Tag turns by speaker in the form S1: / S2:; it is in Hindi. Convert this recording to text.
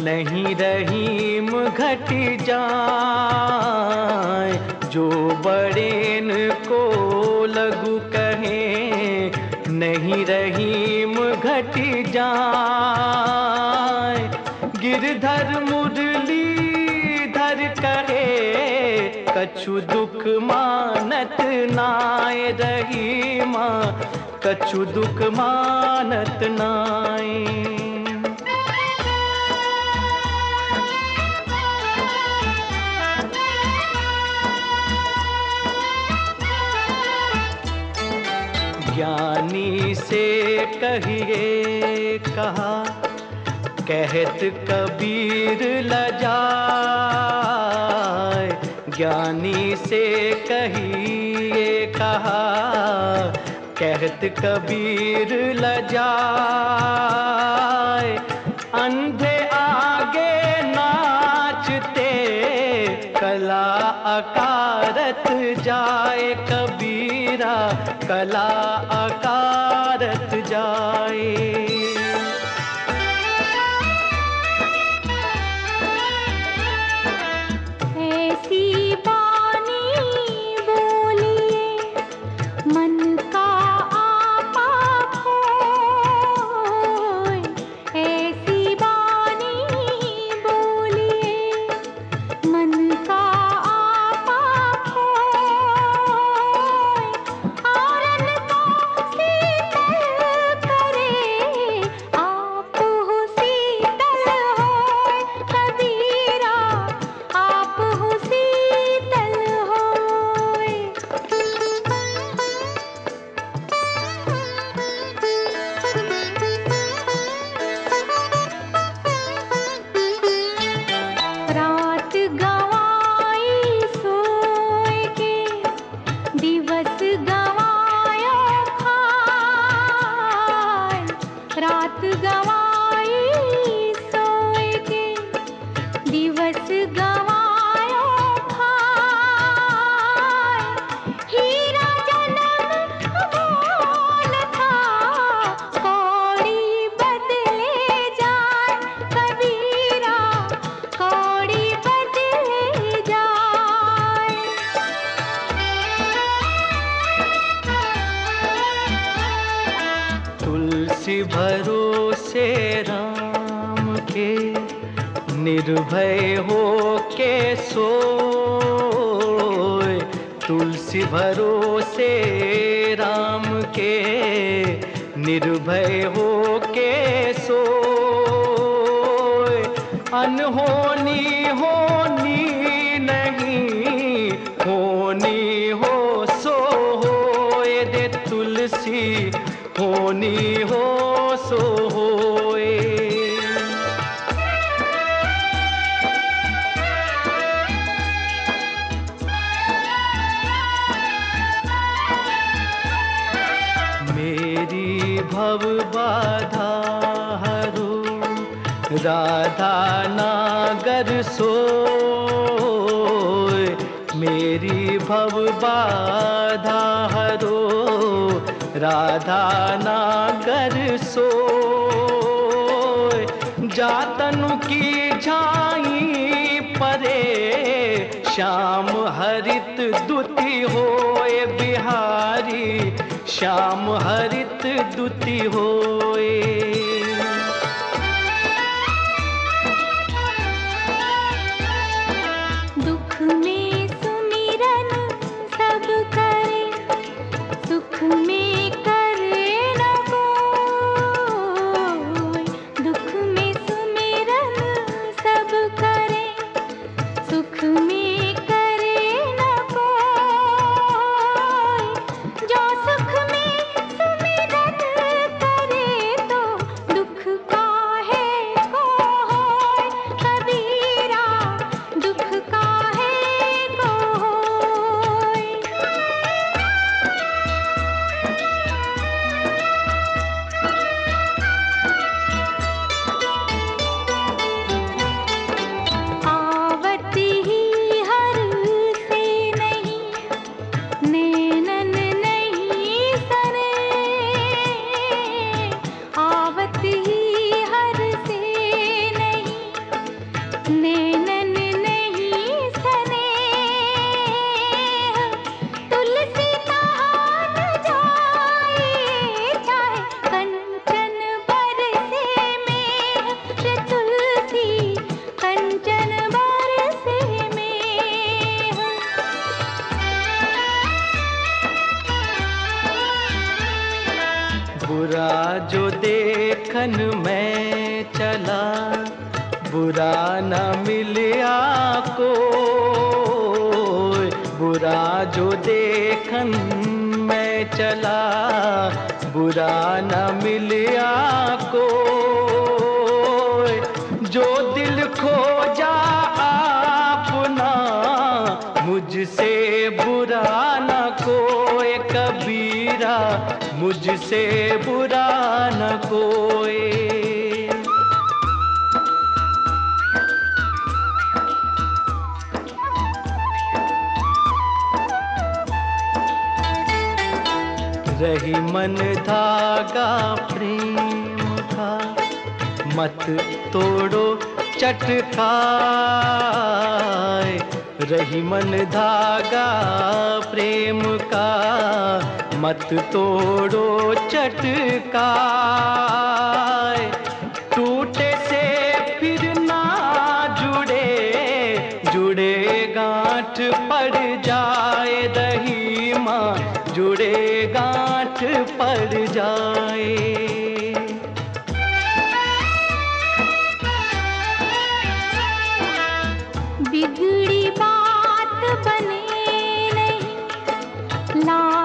S1: नहीं रहीम घट जाए, जो बड़ेन को लगू कहें नहीं रहीम घट जाए। गिरधर मुरलीधर कहे कछु दुख मानत नाय रहीमा, कछु दुख मानत नाय। ज्ञानी से कहिए कहा, कहत कबीर लजाए। ज्ञानी से कहिए कहा, कहत कबीर लजाए। अंधे आगे नाचते कला अकारत जाए, कबीरा कला अकारत जाए।
S2: ऐसी बानी बोलिए मन का आपा खोए, ऐसी बानी बोलिए मन का आपा खोए। औरन को शीतल करे आप हो शीतल होए, कबीरा आप हो शीतल होए। रात गवाई सोए के, दिवस गवायो खाए। रात गवाई सोए के, दिवस गवायो खाए। हीरा जन्म मोल था, कौड़ी बदले जाए, कबीरा कौड़ी बदले जाए।
S1: तुलसी भरोसे राम के, निर्भय हो के सोए। तुलसी भरोसे राम के, निर्भय हो के सोए। अनहोनी होनी नहीं, होनी हो सो होए दे तुलसी, होनी हो सो होए। मेरी भव बाधा हरो, राधा नागर सोए। मेरी भव बाधा हरो, राधा नागर सोए। जातनु की झाई परे, श्याम हरित दुति होए बिहारी, श्याम हरित दुति होए।
S2: दुख में सुमिरन सब करे, सुख में करे न कोई। दुख में सुमिरन सब करे, सुख में करे न कोई। जो सुख में सुमिरन करे
S1: जो देखन मैं चला, बुरा न मिलिया कोई। बुरा जो देखन मैं चला, बुरा न मिलिया कोई। जो दिल खोजा आपना, मुझसे बुरा न कोई। कबीरा मुझसे बुरा न कोई। रही मन धागा प्रेम का, मत तोड़ो चटकाए। रही मन धागा प्रेम का, मत तोड़ो चटकाए। टूटे से फिर ना जुड़े, जुड़े गांठ पड़ जाए। रहीमा जुड़े गांठ पड़ जाए।
S2: बिगड़ी बात बने नहीं, ला